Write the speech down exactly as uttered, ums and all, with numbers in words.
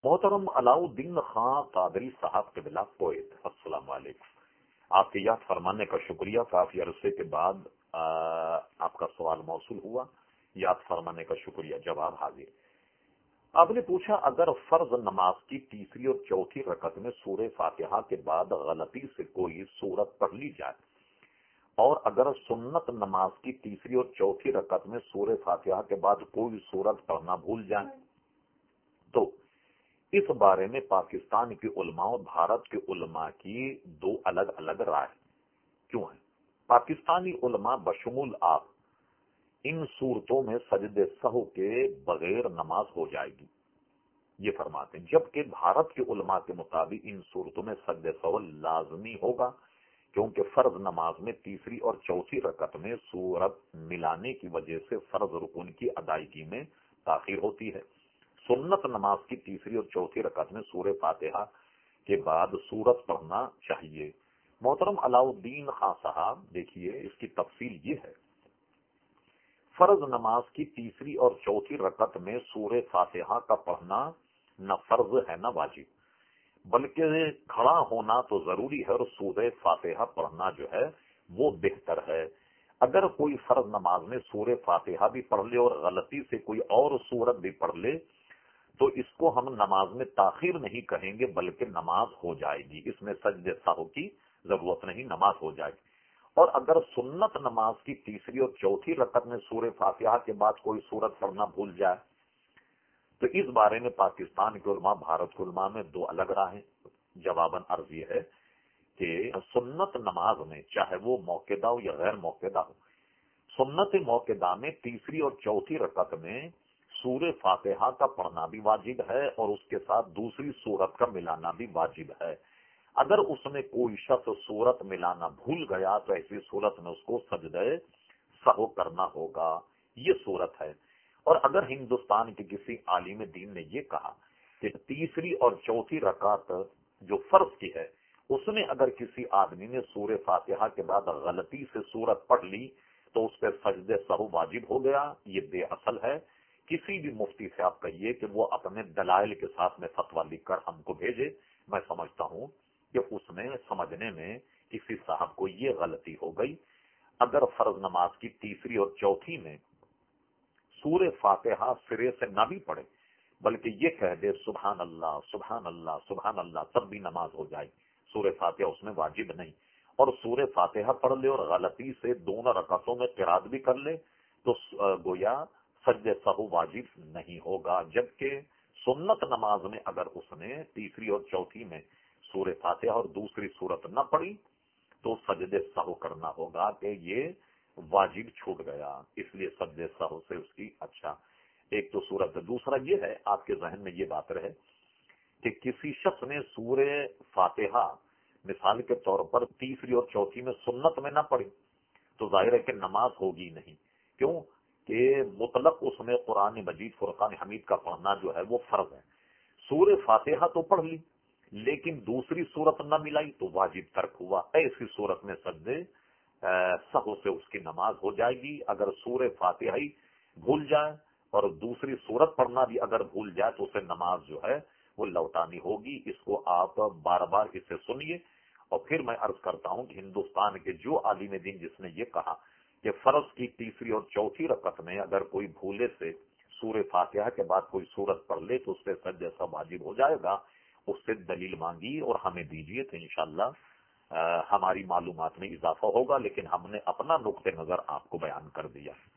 محترم علاؤالدین خان قادری صاحب قبلہ کویت، السلام علیکم۔ آپ کے یاد فرمانے کا شکریہ۔ کافی عرصے کے بعد آ, آپ کا سوال موصول ہوا، یاد فرمانے کا شکریہ، جواب حاضر۔ آپ نے پوچھا اگر فرض نماز کی تیسری اور چوتھی رکعت میں سورہ فاتحہ کے بعد غلطی سے کوئی سورت پڑھ لی جائے اور اگر سنت نماز کی تیسری اور چوتھی رکعت میں سورہ فاتحہ کے بعد کوئی سورت پڑھنا بھول جائے تو اس بارے میں پاکستان کے علماء اور بھارت کے علماء کی دو الگ الگ رائے کیوں ہیں؟ پاکستانی علماء بشمول آپ ان صورتوں میں سجدے سہو کے بغیر نماز ہو جائے گی، یہ فرماتے ہیں، جبکہ بھارت کے علماء کے مطابق ان صورتوں میں سجدے سہو لازمی ہوگا، کیونکہ فرض نماز میں تیسری اور چوتھی رکعت میں سورت ملانے کی وجہ سے فرض رکن کی ادائیگی میں تاخیر ہوتی ہے۔ سنت نماز کی تیسری اور چوتھی رکعت میں سورہ فاتحہ کے بعد سورت پڑھنا چاہیے۔ محترم علاؤالدین خان صاحب، دیکھیے اس کی تفصیل یہ ہے، فرض نماز کی تیسری اور چوتھی رکعت میں سورہ فاتحہ کا پڑھنا نہ فرض ہے نہ واجب، بلکہ کھڑا ہونا تو ضروری ہے اور سورہ فاتحہ پڑھنا جو ہے وہ بہتر ہے۔ اگر کوئی فرض نماز میں سورہ فاتحہ بھی پڑھ لے اور غلطی سے کوئی اور سورت بھی پڑھ لے تو اس کو ہم نماز میں تاخیر نہیں کہیں گے بلکہ نماز ہو جائے گی، اس میں سجدے سہو کی ضرورت نہیں، نماز ہو جائے گی۔ اور اگر سنت نماز کی تیسری اور چوتھی رکعت میں سورہ فاتحہ کے بعد کوئی سورت پڑھنا بھول جائے تو اس بارے میں پاکستان کے علماء بھارت کے علماء میں دو الگ راہیں۔ جواباً عرض یہ ہے کہ سنت نماز میں چاہے وہ موقعہ ہو یا غیر موقعہ ہو، سنت موقعہ میں تیسری اور چوتھی رکعت میں سورہ فاتحہ کا پڑھنا بھی واجب ہے اور اس کے ساتھ دوسری سورت کا ملانا بھی واجب ہے۔ اگر اس میں کوئی شخص سورت ملانا بھول گیا تو ایسی صورت میں اس کو سجدہ سہو کرنا ہوگا، یہ صورت ہے۔ اور اگر ہندوستان کے کسی عالم دین نے یہ کہا کہ تیسری اور چوتھی رکعت جو فرض کی ہے اس میں اگر کسی آدمی نے سورہ فاتحہ کے بعد غلطی سے سورت پڑھ لی تو اس پہ سجدہ سہو واجب ہو گیا، یہ بے اصل ہے۔ کسی بھی مفتی سے آپ کہیے کہ وہ اپنے دلائل کے ساتھ میں فتویٰ لکھ کر ہم کو بھیجے، میں سمجھتا ہوں کہ اس میں سمجھنے میں کسی صاحب کو یہ غلطی ہو گئی۔ اگر فرض نماز کی تیسری اور چوتھی میں سورہ فاتحہ سرے سے نہ بھی پڑھے بلکہ یہ کہہ دے سبحان اللہ سبحان اللہ سبحان اللہ، تب بھی نماز ہو جائے، سورہ فاتحہ اس میں واجب نہیں۔ اور سورہ فاتحہ پڑھ لے اور غلطی سے دونوں رکعتوں میں قرات بھی کر لے تو گویا سجدہ سہو واجب نہیں ہوگا، جبکہ سنت نماز میں اگر اس نے تیسری اور چوتھی میں سورہ فاتحہ اور دوسری سورت نہ پڑھی تو سجدہ سہو کرنا ہوگا کہ یہ واجب چھوٹ گیا، اس لیے سجدہ سہو سے اس کی اچھا ایک تو صورت ہے۔ دوسرا یہ ہے، آپ کے ذہن میں یہ بات رہے کہ کسی شخص نے سورہ فاتحہ مثال کے طور پر تیسری اور چوتھی میں سنت میں نہ پڑھی تو ظاہر ہے کہ نماز ہوگی نہیں، کیوں کہ مطلق اس میں قرآن مجید فرقان حمید کا پڑھنا جو ہے وہ فرض ہے۔ سورہ فاتحہ تو پڑھ لی لیکن دوسری صورت نہ ملائی تو واجب ترک ہوا، ایسی صورت میں سجدے سہو سے اس کی نماز ہو جائے گی۔ اگر سورہ فاتحہ ہی بھول جائے اور دوسری صورت پڑھنا بھی اگر بھول جائے تو اسے نماز جو ہے وہ لوٹانی ہوگی۔ اس کو آپ بار بار اسے سنیے۔ اور پھر میں عرض کرتا ہوں کہ ہندوستان کے جو عالم دین جس نے یہ کہا کہ فرض کی تیسری اور چوتھی رکعت میں اگر کوئی بھولے سے سورہ فاتحہ کے بعد کوئی سورت پڑھ لے تو اس سے سجدہ سہو واجب ہو جائے گا، اس سے دلیل مانگی اور ہمیں دیجیے تو انشاءاللہ ہماری معلومات میں اضافہ ہوگا، لیکن ہم نے اپنا نقطہ نظر آپ کو بیان کر دیا۔